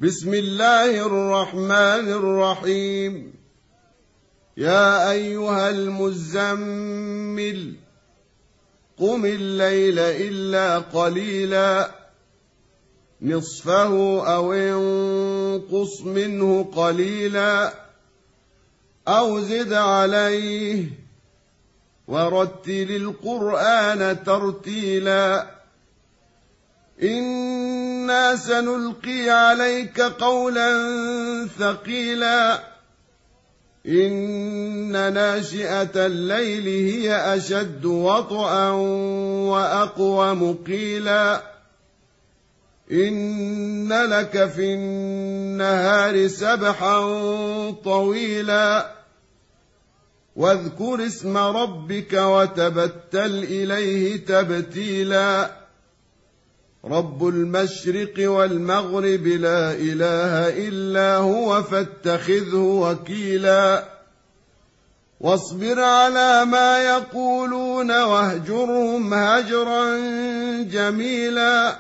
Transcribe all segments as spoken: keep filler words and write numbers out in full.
بسم الله الرحمن الرحيم. يا أيها المزمل قم الليل إلا قليلا نصفه أو انقص منه قليلا أو زد عليه ورتل القرآن ترتيلا إنا سنلقي عليك قولا ثقيلا إن ناشئة الليل هي أشد وطئا وأقوم قيلا إن لك في النهار سبحا طويلا واذكر اسم ربك وتبتل إليه تبتيلا رب المشرق والمغرب لا إله إلا هو فاتخذه وكيلا واصبر على ما يقولون واهجرهم هجرا جميلا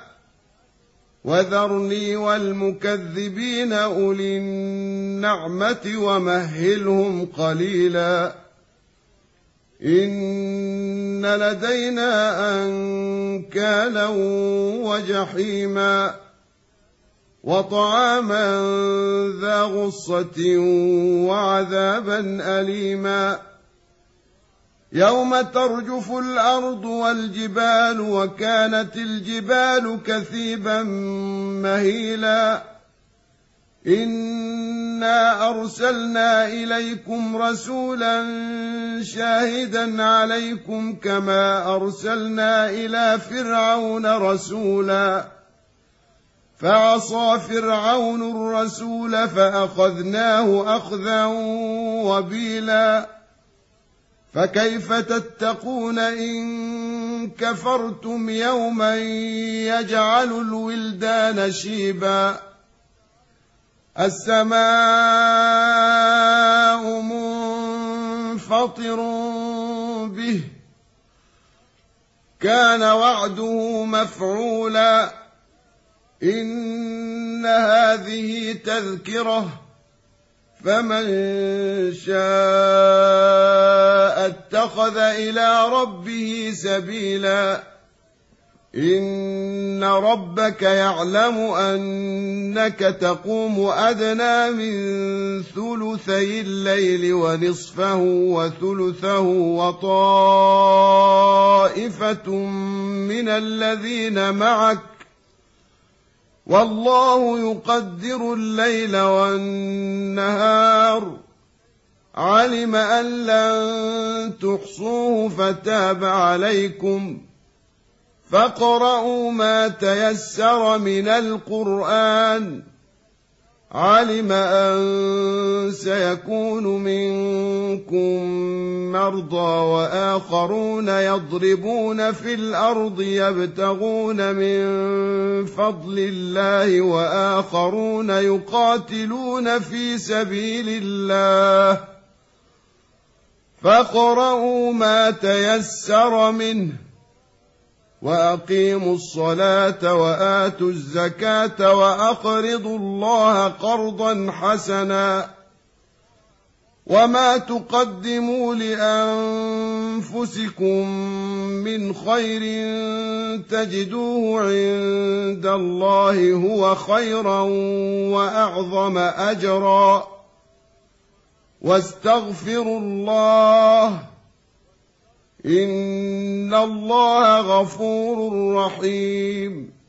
وذرني والمكذبين أولي النعمة ومهلهم قليلا إن لدينا أنكالا وجحيما وطعاما ذا غصة وعذابا أليما يوم ترجف الأرض والجبال وكانت الجبال كثيبا مهيلا إنا أرسلنا إليكم رسولا شاهدا عليكم كما أرسلنا إلى فرعون رسولا فعصى فرعون الرسول فأخذناه أخذا وبيلا فكيف تتقون إن كفرتم يوما يجعل الولدان شيبا السماء منفطر به كان وعده مفعولا إن هذه تذكرة فمن شاء اتخذ إلى ربه سبيلا إن ربك يعلم أنك تقوم أدنى من ثلثي الليل ونصفه وثلثه وطائفة من الذين معك والله يقدر الليل والنهار علم أن لن تحصوه فتاب عليكم فاقرؤوا ما تيسر من القرآن علم أن سيكون منكم مرضى وآخرون يضربون في الأرض يبتغون من فضل الله وآخرون يقاتلون في سبيل الله فاقرؤوا ما تيسر منه وأقيموا الصلاة وآتوا الزكاة وأقرضوا الله قرضا حسنا وما تقدموا لأنفسكم من خير تجدوه عند الله هو خيرا وأعظم أجرا واستغفروا الله إن الله غفور رحيم